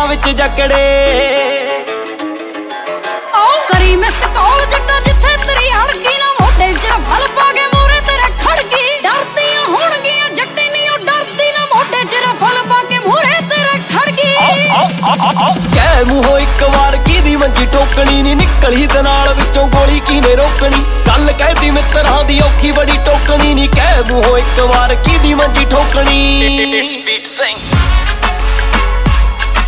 ਵਿੱਚ ਜਕੜੇ ਕਰੀ miss call ਜੱਟਾ ਜਿੱਥੇ ਤੇਰੀ ਅੜਗੀ ਨਾ ਮੋਢੇ 'ਚ ਫਲ ਪਾ ਕੇ ਮੂਹਰੇ ਤੇਰੇ ਖੜਗੀ ਡਰਦੀਆਂ ਹੋਣਗੀਆਂ ਜੱਟੇ ਨੀ ਉਹ ਡਰਦੀ ਨਾ ਮੋਢੇ 'ਚ ਫਲ ਪਾ ਕੇ ਮੂਹਰੇ ਤੇਰੇ ਖੜਗੀ ਕਹਿ ਮੂੰਹੋਂ ਇੱਕ ਵਾਰ ਕਿਹਦੀ ਮੰਜੀ ਟੋਕਣੀ ਨੀ ਨਿਕਲੀ ਤੇ ਨਾਲ ਵਿੱਚੋਂ ਗੋਲੀ ਕਿਨੇ ਰੋਕਣੀ ਗੱਲ ਕਹਿਦੀ ਮਿੱਤਰਾਂ ਦੀ ਔਖੀ ਬੜੀ ਟੋਕਣੀ ਨੀ ਕਹਿ ਮੂੰਹੋਂ ਇੱਕ ਵਾਰ ਕਿਹਦੀ ਮੰਜੀ ਠੋਕਣੀ